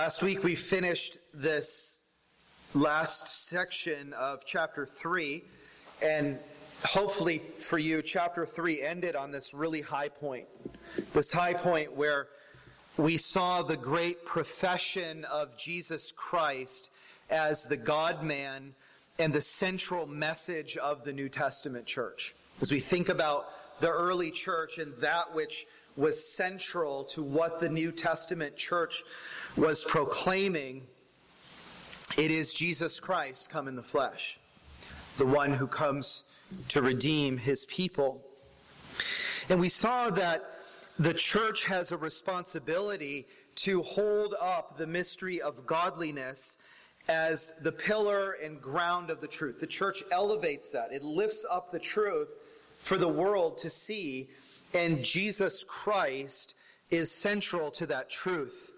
Last week we finished this last section of chapter 3, and hopefully for you, chapter 3 ended on this really high point. This high point where we saw the great profession of Jesus Christ as the God-man and the central message of the New Testament church. As we think about the early church and that which was central to what the New Testament church was proclaiming, it is Jesus Christ come in the flesh, the one who comes to redeem his people. And we saw that the church has a responsibility to hold up the mystery of godliness as the pillar and ground of the truth. The church elevates that. It lifts up the truth for the world to see, and Jesus Christ is central to that truth.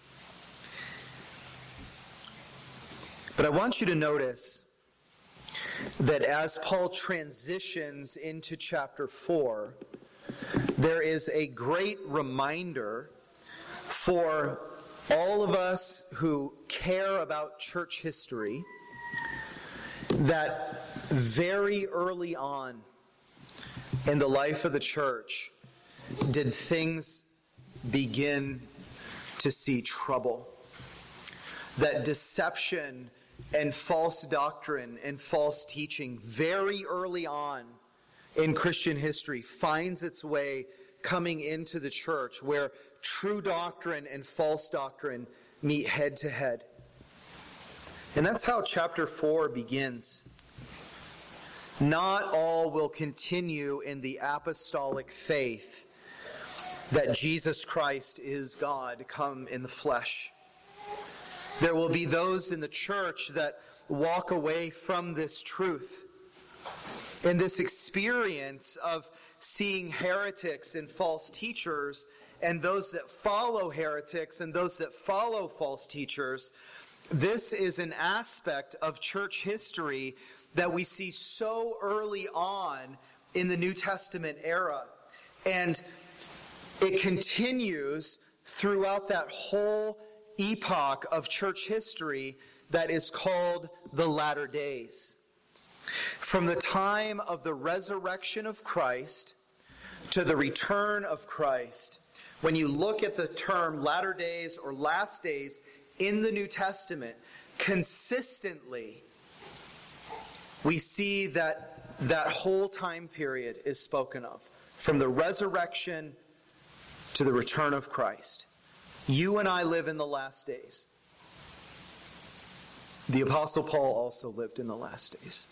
But I want you to notice that as Paul transitions into chapter 4, there is a great reminder for all of us who care about church history that very early on in the life of the church did things begin to see trouble. That deception and false doctrine and false teaching very early on in Christian history finds its way coming into the church, where true doctrine and false doctrine meet head to head. And that's how chapter 4 begins. Not all will continue in the apostolic faith that Jesus Christ is God come in the flesh. There will be those in the church that walk away from this truth. And this experience of seeing heretics and false teachers, and those that follow heretics and those that follow false teachers, this is an aspect of church history that we see so early on in the New Testament era. And it continues throughout that whole epoch of church history that is called the latter days. From the time of the resurrection of Christ to the return of Christ, when you look at the term latter days or last days in the New Testament, consistently we see that whole time period is spoken of. From the resurrection to the return of Christ. You and I live in the last days. The Apostle Paul also lived in the last days.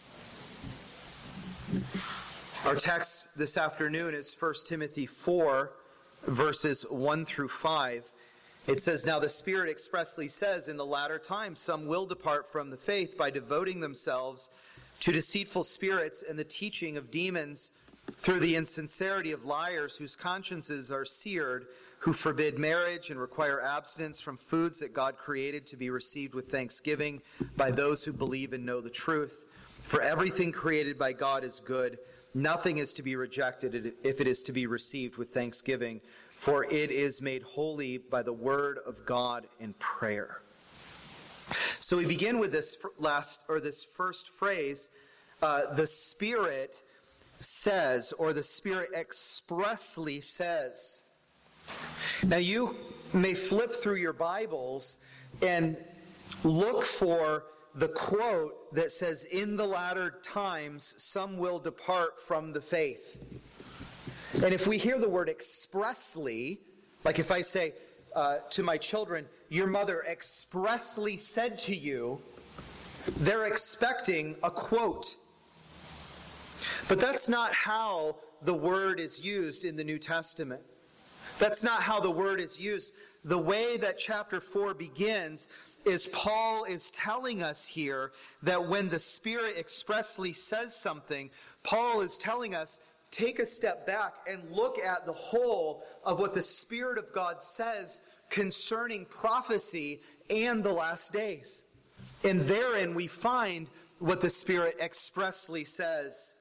Our text this afternoon is 1 Timothy 4, verses 1 through 5. It says, "Now the Spirit expressly says, in the latter times some will depart from the faith by devoting themselves to deceitful spirits and the teaching of demons, through the insincerity of liars whose consciences are seared, who forbid marriage and require abstinence from foods that God created to be received with thanksgiving by those who believe and know the truth. For everything created by God is good. Nothing is to be rejected if it is to be received with thanksgiving, for it is made holy by the word of God in prayer." So we begin with this first phrase, the Spirit says, or the Spirit expressly says. Now you may flip through your Bibles and look for the quote that says, "In the latter times some will depart from the faith." And if we hear the word expressly, like if I say to my children, "Your mother expressly said to you," they're expecting a quote. But that's not how the word is used in the New Testament. That's not how the word is used. The way that chapter 4 begins is Paul is telling us here that when the Spirit expressly says something, Paul is telling us, take a step back and look at the whole of what the Spirit of God says concerning prophecy and the last days. And therein we find what the Spirit expressly says.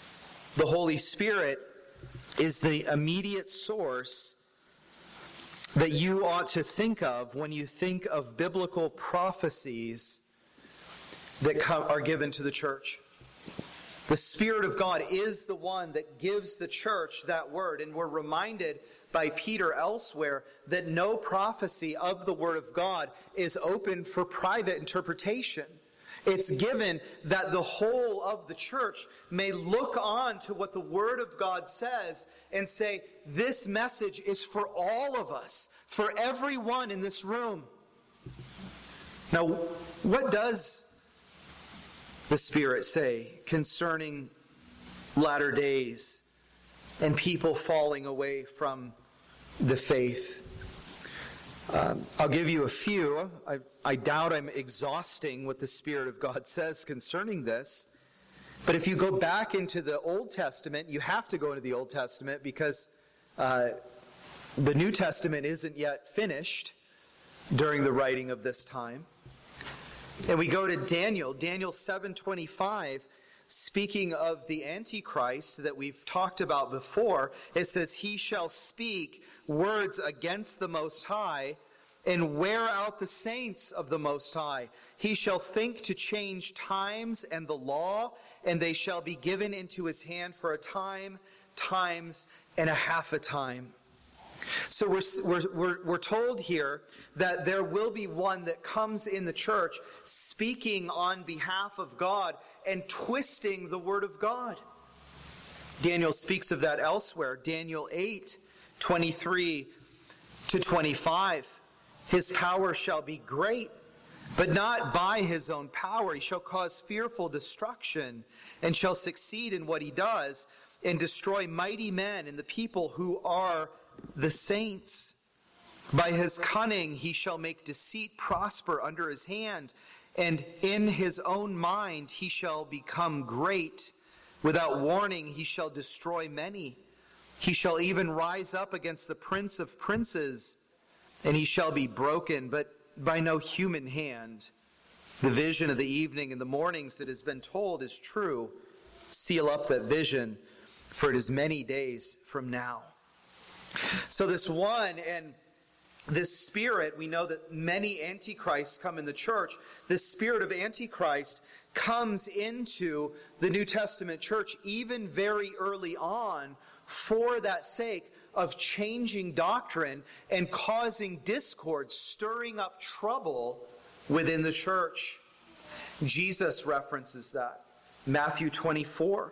The Holy Spirit is the immediate source that you ought to think of when you think of biblical prophecies that are given to the church. The Spirit of God is the one that gives the church that word, and we're reminded by Peter elsewhere that no prophecy of the Word of God is open for private interpretation. It's given that the whole of the church may look on to what the Word of God says and say, this message is for all of us, for everyone in this room. Now, what does the Spirit say concerning latter days and people falling away from the faith? I'll give you a few. I doubt I'm exhausting what the Spirit of God says concerning this. But if you go back into the Old Testament, you have to go into the Old Testament because the New Testament isn't yet finished during the writing of this time. And we go to Daniel 7:25, speaking of the Antichrist that we've talked about before. It says, he shall speak words against the Most High and wear out the saints of the Most High. He shall think to change times and the law, and they shall be given into his hand for a time, times, and a half a time. So we're told here that there will be one that comes in the church speaking on behalf of God and twisting the word of God. Daniel speaks of that elsewhere. Daniel 8:23-25. His power shall be great, but not by his own power. He shall cause fearful destruction and shall succeed in what he does and destroy mighty men and the people who are the saints. By his cunning he shall make deceit prosper under his hand, and in his own mind he shall become great. Without warning he shall destroy many. He shall even rise up against the prince of princes, and he shall be broken, but by no human hand. The vision of the evening and the mornings that has been told is true. Seal up that vision, for it is many days from now. So this one and this spirit, we know that many antichrists come in the church. This spirit of antichrist comes into the New Testament church even very early on for that sake of changing doctrine and causing discord, stirring up trouble within the church. Jesus references that. Matthew 24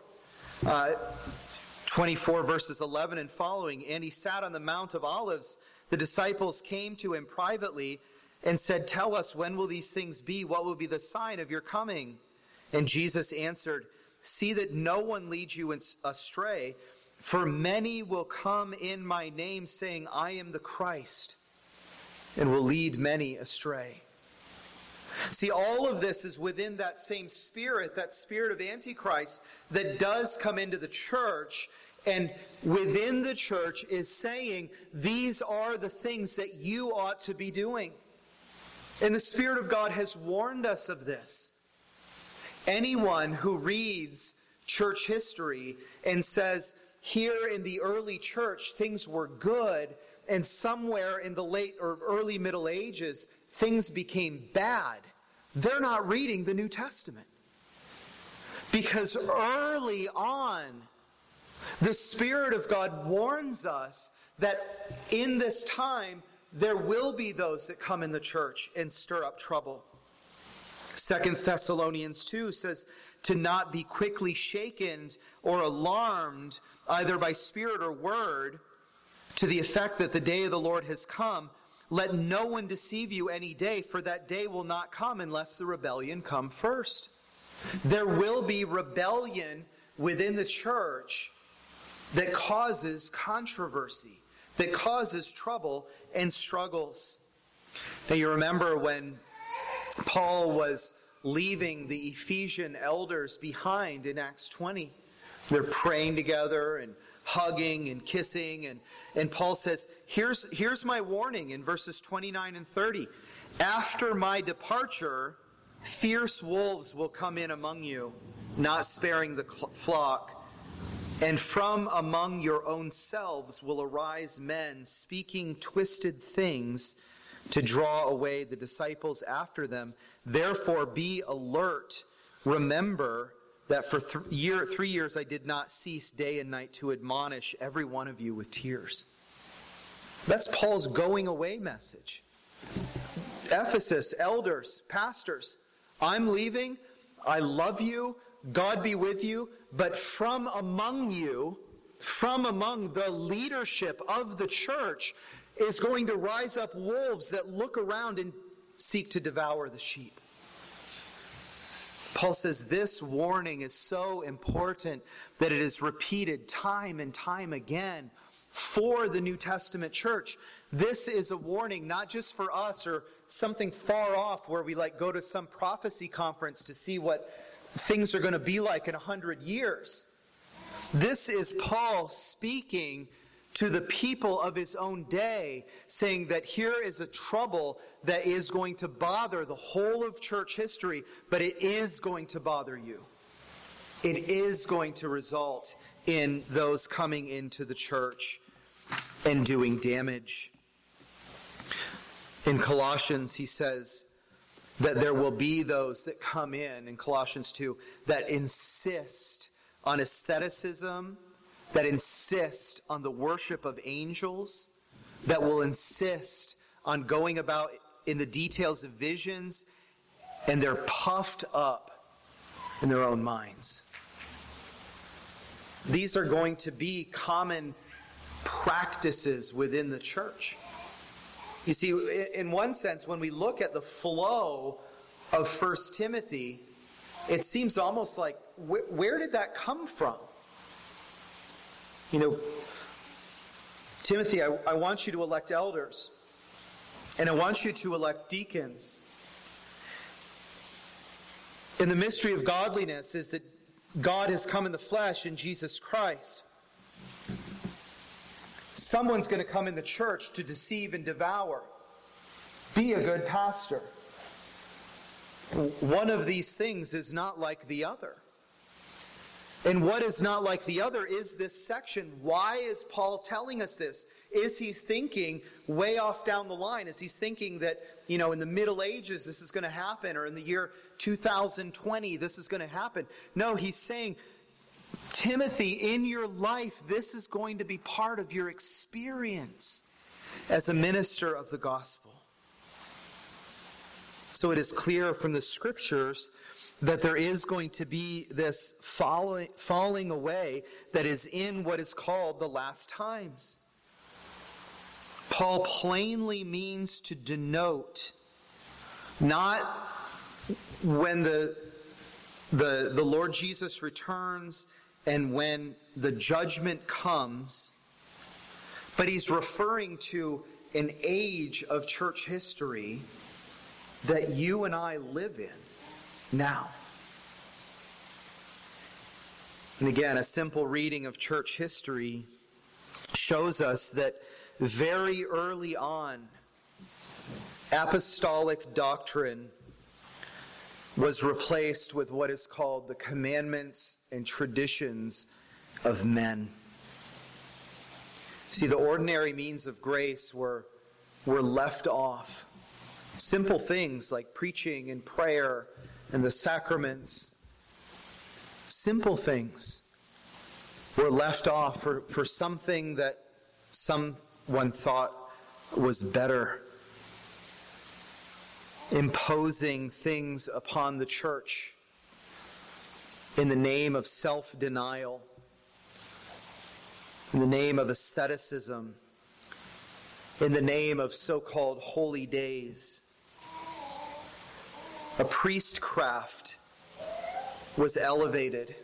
verses 11 and following. And he sat on the Mount of Olives. The disciples came to him privately and said, tell us, when will these things be? What will be the sign of your coming? And Jesus answered, see that no one leads you astray, for many will come in my name, saying, I am the Christ, and will lead many astray. See, all of this is within that same spirit, that spirit of Antichrist that does come into the church, and within the church is saying, these are the things that you ought to be doing. And the Spirit of God has warned us of this. Anyone who reads church history and says, here in the early church, things were good, and somewhere in the late or early Middle Ages, things became bad, they're not reading the New Testament. Because early on, the Spirit of God warns us that in this time, there will be those that come in the church and stir up trouble. 2 Thessalonians 2 says, to not be quickly shaken or alarmed, either by spirit or word, to the effect that the day of the Lord has come. Let no one deceive you any day, for that day will not come unless the rebellion come first. There will be rebellion within the church that causes controversy, that causes trouble and struggles. Now you remember when Paul was leaving the Ephesian elders behind in Acts 20. They're praying together and hugging and kissing. And Paul says, here's my warning in verses 29 and 30. After my departure, fierce wolves will come in among you, not sparing the flock. And from among your own selves will arise men speaking twisted things to draw away the disciples after them. Therefore be alert. Remember that for 3 years I did not cease day and night to admonish every one of you with tears. That's Paul's going away message. Ephesus, elders, pastors, I'm leaving. I love you. God be with you. But from among you, from among the leadership of the church, is going to rise up wolves that look around and seek to devour the sheep. Paul says this warning is so important that it is repeated time and time again for the New Testament church. This is a warning not just for us or something far off where we go to some prophecy conference to see what things are going to be like in 100 years. This is Paul speaking to the people of his own day, saying that here is a trouble that is going to bother the whole of church history, but it is going to bother you. It is going to result in those coming into the church and doing damage. In Colossians, he says that there will be those that come in Colossians 2, that insist on asceticism, that insist on the worship of angels, that will insist on going about in the details of visions, and they're puffed up in their own minds. These are going to be common practices within the church. You see, in one sense, when we look at the flow of 1 Timothy, it seems almost like, where did that come from? Timothy, I want you to elect elders, and I want you to elect deacons. And the mystery of godliness is that God has come in the flesh in Jesus Christ. Someone's going to come in the church to deceive and devour. Be a good pastor. One of these things is not like the other. And what is not like the other is this section. Why is Paul telling us this? Is he thinking way off down the line? Is he thinking that, in the Middle Ages this is going to happen, or in the year 2020 this is going to happen? No, he's saying, Timothy, in your life, this is going to be part of your experience as a minister of the gospel. So it is clear from the scriptures that there is going to be this falling away that is in what is called the last times. Paul plainly means to denote not when the Lord Jesus returns and when the judgment comes, but he's referring to an age of church history that you and I live in now. And again, a simple reading of church history shows us that very early on, apostolic doctrine was replaced with what is called the commandments and traditions of men. See, the ordinary means of grace were left off. Simple things like preaching and prayer and the sacraments, simple things were left off for something that someone thought was better. Imposing things upon the church in the name of self-denial, in the name of asceticism, in the name of so-called holy days. A priestcraft was elevated.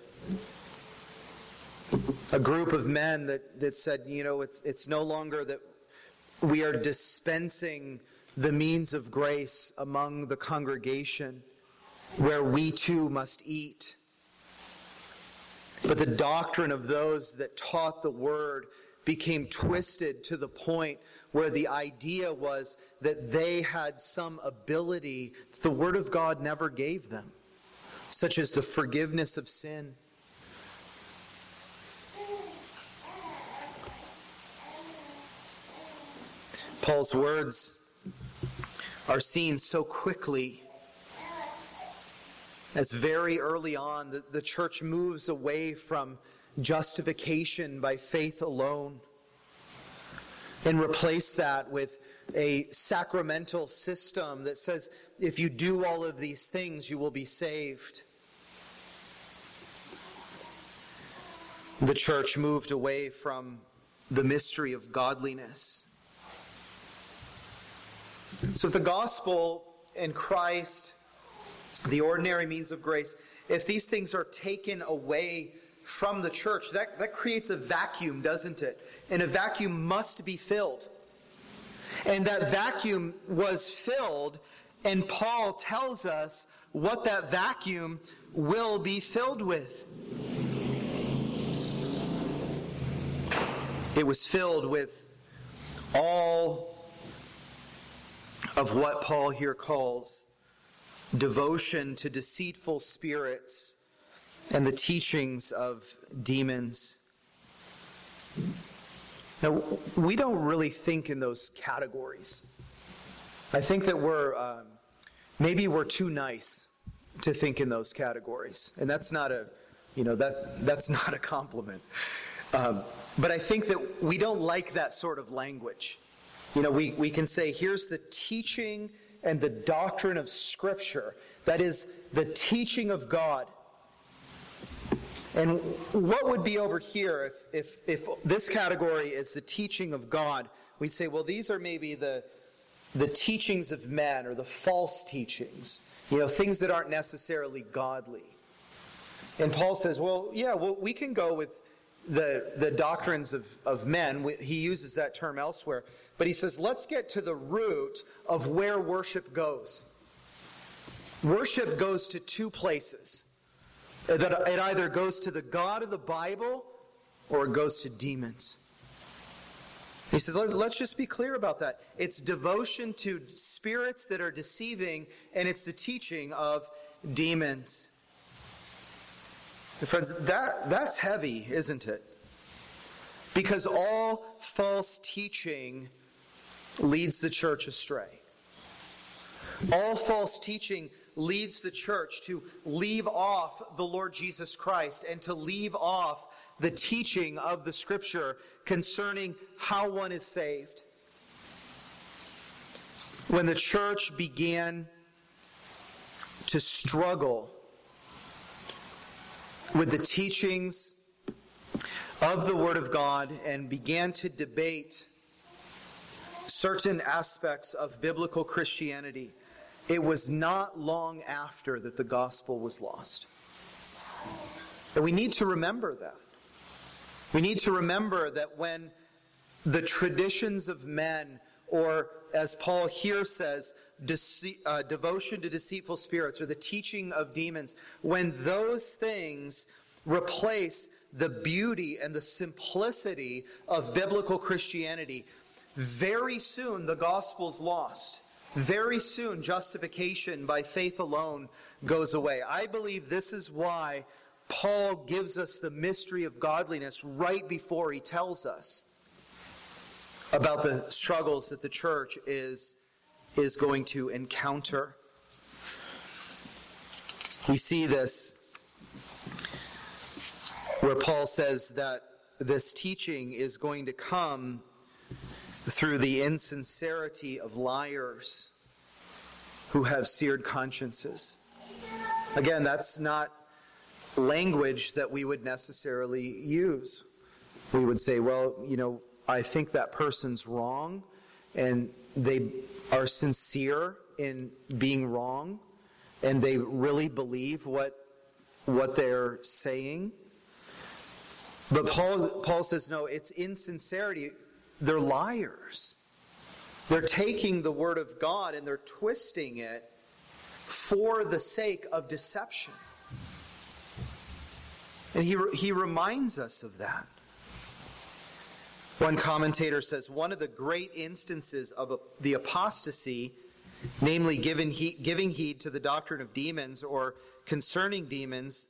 A group of men that said, it's no longer that we are dispensing the means of grace among the congregation where we too must eat. But the doctrine of those that taught the word became twisted to the point where the idea was that they had some ability the Word of God never gave them, such as the forgiveness of sin. Paul's words are seen so quickly as very early on the church moves away from justification by faith alone and replace that with a sacramental system that says if you do all of these things, you will be saved. The church moved away from the mystery of godliness. So if the gospel and Christ, the ordinary means of grace, if these things are taken away from the church, that creates a vacuum, doesn't it? And a vacuum must be filled. And that vacuum was filled, and Paul tells us what that vacuum will be filled with. It was filled with all of what Paul here calls devotion to deceitful spirits and the teachings of demons. Now, we don't really think in those categories. I think that maybe we're too nice to think in those categories, and that's not that's not a compliment. But I think that we don't like that sort of language. We can say, here's the teaching and the doctrine of Scripture. That is the teaching of God. And what would be over here if this category is the teaching of God? We'd say, well, these are maybe the teachings of men or the false teachings. Things that aren't necessarily godly. And Paul says, we can go with the doctrines of men. He uses that term elsewhere. But he says, let's get to the root of where worship goes. Worship goes to two places. It either goes to the God of the Bible or it goes to demons. He says, let's just be clear about that. It's devotion to spirits that are deceiving, and it's the teaching of demons. Friends, that's heavy, isn't it? Because all false teaching leads the church astray. All false teaching leads the church to leave off the Lord Jesus Christ and to leave off the teaching of the Scripture concerning how one is saved. When the church began to struggle with the teachings of the Word of God and began to debate certain aspects of biblical Christianity, it was not long after that the gospel was lost. And we need to remember that. We need to remember that when the traditions of men, or as Paul here says, devotion to deceitful spirits, or the teaching of demons, when those things replace the beauty and the simplicity of biblical Christianity, very soon the gospel's lost. Very soon justification by faith alone goes away. I believe this is why Paul gives us the mystery of godliness right before he tells us about the struggles that the church is going to encounter. We see this where Paul says that this teaching is going to come through the insincerity of liars who have seared consciences. Again, that's not language that we would necessarily use. We would say, I think that person's wrong, and they are sincere in being wrong, and they really believe what they're saying. But Paul says, no, it's insincerity. They're liars. They're taking the Word of God and they're twisting it for the sake of deception. And he reminds us of that. One commentator says, one of the great instances of the apostasy, namely giving heed to the doctrine of demons or concerning demons,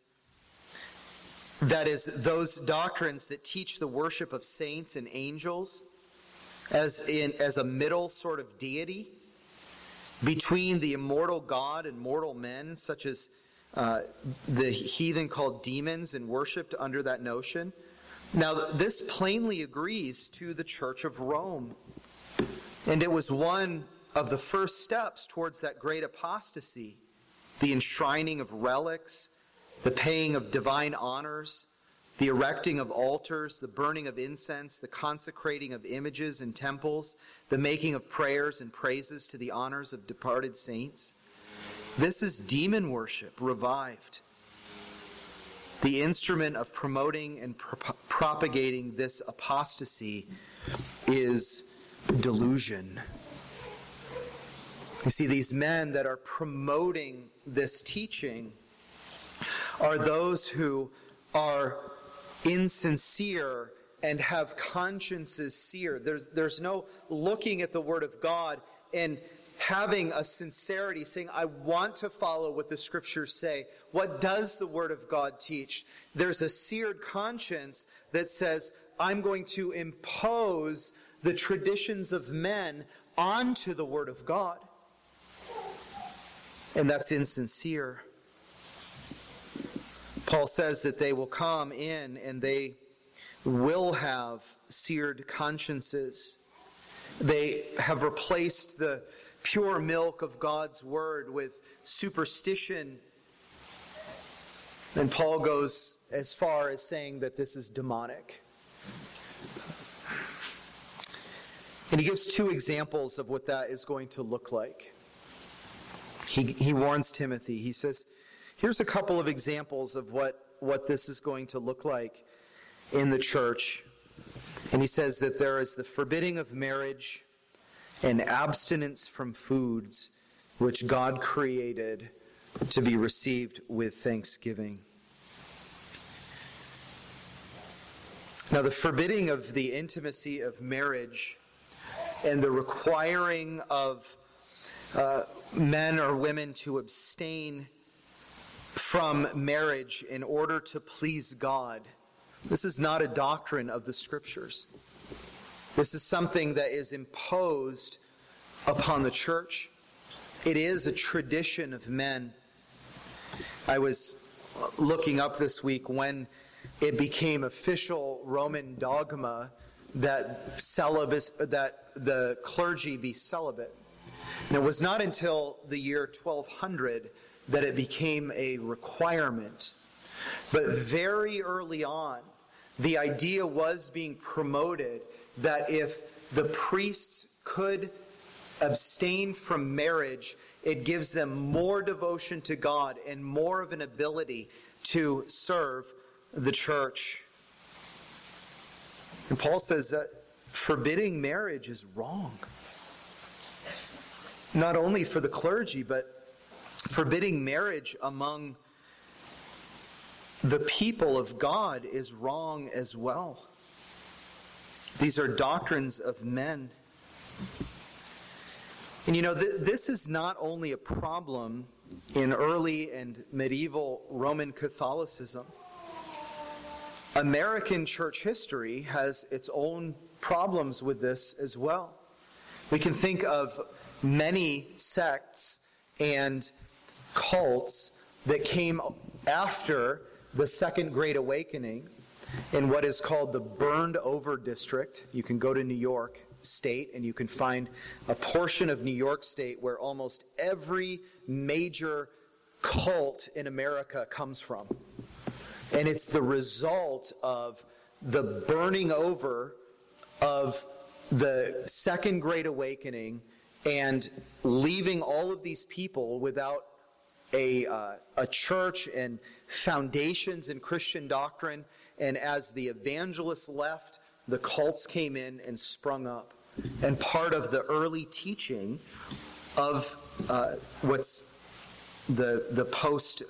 that is, those doctrines that teach the worship of saints and angels, as a middle sort of deity between the immortal God and mortal men, such as the heathen called demons and worshipped under that notion. Now, this plainly agrees to the Church of Rome. And it was one of the first steps towards that great apostasy, the enshrining of relics, the paying of divine honors, the erecting of altars, the burning of incense, the consecrating of images in temples, the making of prayers and praises to the honors of departed saints. This is demon worship revived. The instrument of promoting and propagating this apostasy is delusion. You see, these men that are promoting this teaching are those who are insincere and have consciences seared. There's no looking at the Word of God and having a sincerity, saying, I want to follow what the Scriptures say. What does the Word of God teach? There's a seared conscience that says, I'm going to impose the traditions of men onto the Word of God. And that's insincere. Paul says that they will come in and they will have seared consciences. They have replaced the pure milk of God's Word with superstition. And Paul goes as far as saying that this is demonic. And he gives two examples of what that is going to look like. He warns Timothy. He says, here's a couple of examples of what this is going to look like in the church. And he says that there is the forbidding of marriage and abstinence from foods which God created to be received with thanksgiving. Now, the forbidding of the intimacy of marriage and the requiring of men or women to abstain from marriage in order to please God, this is not a doctrine of the Scriptures. This is something that is imposed upon the church. It is a tradition of men. I was looking up this week when it became official Roman dogma that the clergy be celibate. And it was not until the year 1200 that it became a requirement. But very early on, the idea was being promoted that if the priests could abstain from marriage, it gives them more devotion to God and more of an ability to serve the church. And Paul says that forbidding marriage is wrong. Not only for the clergy, but forbidding marriage among the people of God is wrong as well. These are doctrines of men. And you know, this is not only a problem in early and medieval Roman Catholicism. American church history has its own problems with this as well. We can think of many sects and cults that came after the Second Great Awakening in what is called the Burned Over District. You can go to New York State and you can find a portion of New York State where almost every major cult in America comes from. And it's the result of the burning over of the Second Great Awakening and leaving all of these people without a church and foundations in Christian doctrine. And as the evangelists left, the cults came in and sprung up. And part of the early teaching of what's the post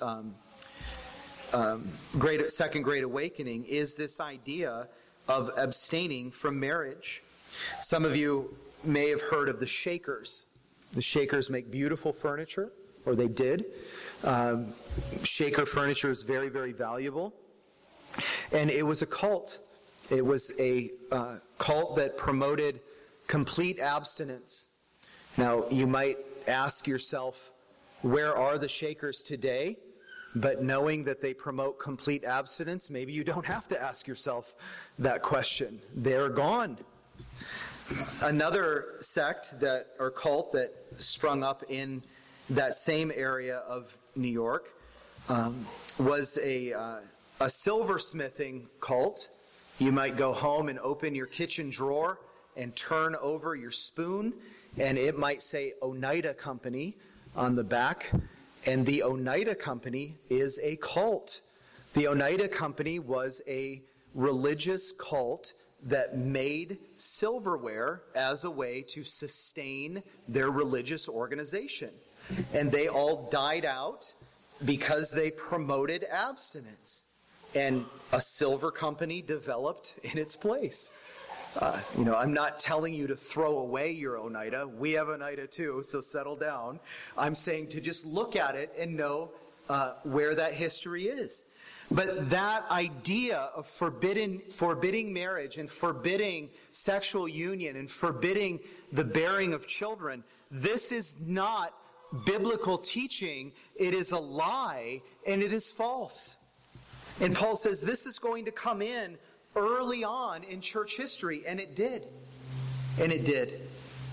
Second Great Awakening is this idea of abstaining from marriage. Some of you may have heard of the Shakers. The Shakers make beautiful furniture, or they did. Shaker furniture is very, very valuable. And it was a cult. It was a cult that promoted complete abstinence. Now, you might ask yourself, where are the Shakers today? But knowing that they promote complete abstinence, maybe you don't have to ask yourself that question. They're gone. Another sect or cult that sprung up in that same area of New York was a silversmithing cult. You might go home and open your kitchen drawer and turn over your spoon, and it might say Oneida Company on the back. And the Oneida Company is a cult. The Oneida Company was a religious cult that made silverware as a way to sustain their religious organization. And they all died out because they promoted abstinence. And a silver company developed in its place. I'm not telling you to throw away your Oneida. We have Oneida too, so settle down. I'm saying to just look at it and know where that history is. But that idea of forbidding marriage and forbidding sexual union and forbidding the bearing of children, this is not biblical teaching. It is a lie and it is false. And Paul says this is going to come in early on in church history, and it did. And it did.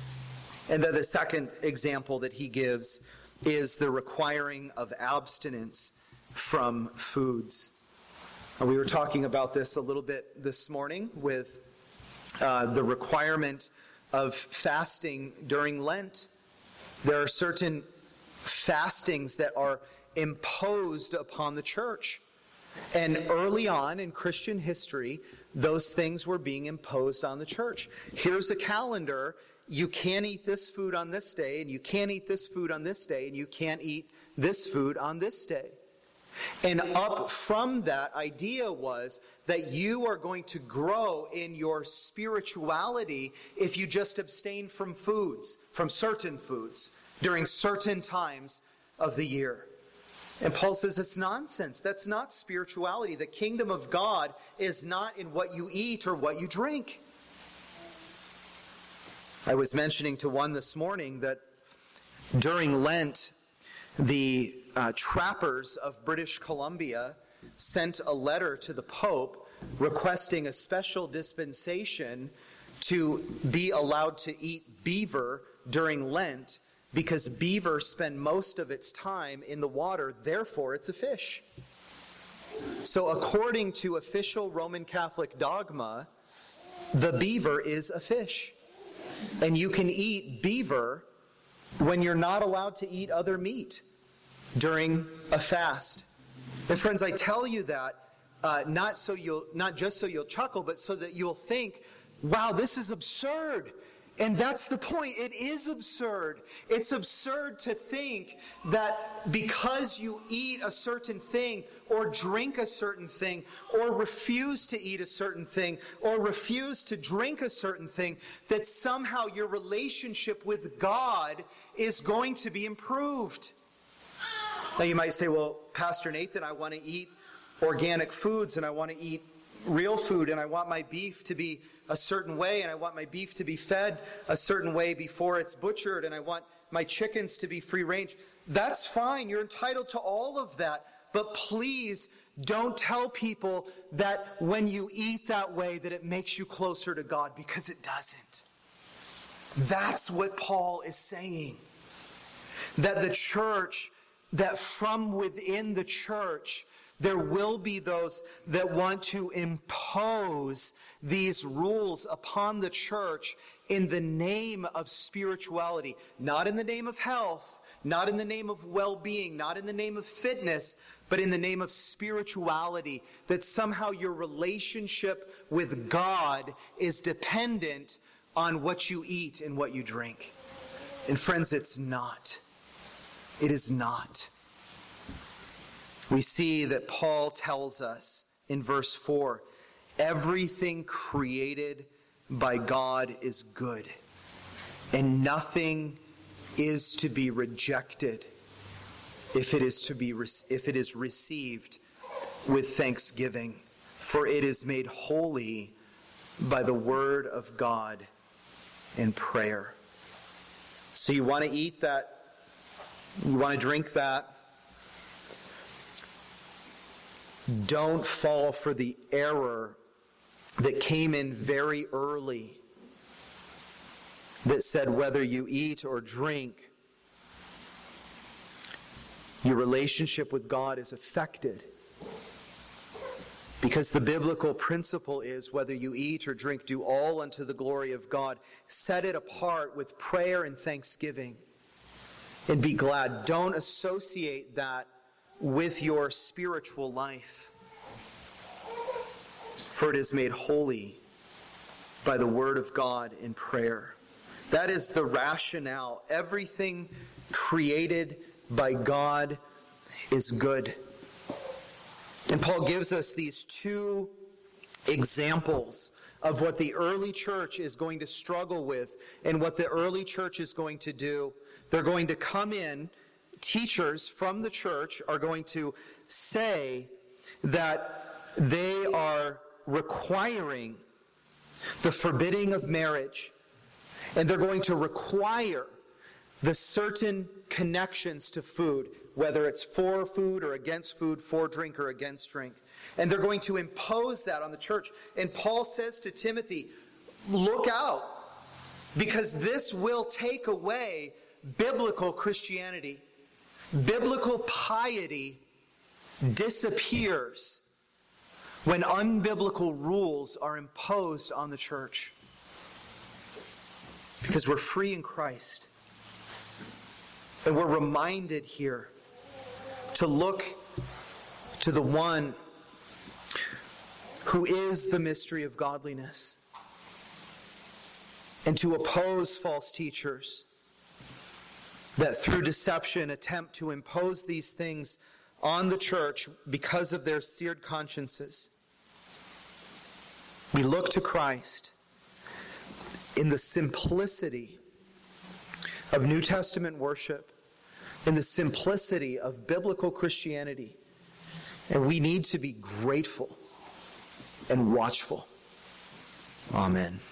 And then the second example that he gives is the requiring of abstinence from foods. We were talking about this a little bit this morning with the requirement of fasting during Lent. There are certain fastings that are imposed upon the church. And early on in Christian history, those things were being imposed on the church. Here's a calendar. You can't eat this food on this day, and you can't eat this food on this day, and you can't eat this food on this day. And up from that idea was that you are going to grow in your spirituality if you just abstain from certain foods, during certain times of the year. And Paul says it's nonsense. That's not spirituality. The kingdom of God is not in what you eat or what you drink. I was mentioning to one this morning that during Lent, the trappers of British Columbia sent a letter to the Pope requesting a special dispensation to be allowed to eat beaver during Lent, because beaver spend most of its time in the water, therefore it's a fish. So according to official Roman Catholic dogma, the beaver is a fish. And you can eat beaver when you're not allowed to eat other meat during a fast. And friends, I tell you that not just so you'll chuckle, but so that you'll think, wow, this is absurd. And that's the point. It is absurd. It's absurd to think that because you eat a certain thing or drink a certain thing or refuse to eat a certain thing or refuse to drink a certain thing, that somehow your relationship with God is going to be improved. Now you might say, well, Pastor Nathan, I want to eat organic foods and I want to eat real food and I want my beef to be a certain way, and I want my beef to be fed a certain way before it's butchered, and I want my chickens to be free range. That's fine. You're entitled to all of that. But please don't tell people that when you eat that way that it makes you closer to God, because it doesn't. That's what Paul is saying. That the church, that from within the church, there will be those that want to impose these rules upon the church in the name of spirituality, not in the name of health, not in the name of well-being, not in the name of fitness, but in the name of spirituality, that somehow your relationship with God is dependent on what you eat and what you drink. And friends, it's not. It is not. We see that Paul tells us in verse 4, everything created by God is good, and nothing is to be rejected if it is received with thanksgiving, for it is made holy by the word of God. in prayer. So you want to eat that, you want to drink that. Don't fall for the error that came in very early that said whether you eat or drink, your relationship with God is affected. Because the biblical principle is whether you eat or drink, do all unto the glory of God. Set it apart with prayer and thanksgiving. And be glad. Don't associate that with your spiritual life. For it is made holy by the word of God in prayer. That is the rationale. Everything created by God is good. And Paul gives us these two examples of what the early church is going to struggle with and what the early church is going to do. They're going to come in, teachers from the church are going to say that they are requiring the forbidding of marriage, and they're going to require the certain connections to food, whether it's for food or against food, for drink or against drink. And they're going to impose that on the church. And Paul says to Timothy, look out, because this will take away biblical Christianity. Biblical piety disappears when unbiblical rules are imposed on the church. Because we're free in Christ. And we're reminded here to look to the one who is the mystery of godliness, and to oppose false teachers that through deception attempt to impose these things on the church because of their seared consciences. We look to Christ in the simplicity of New Testament worship, in the simplicity of biblical Christianity. And we need to be grateful and watchful. Amen.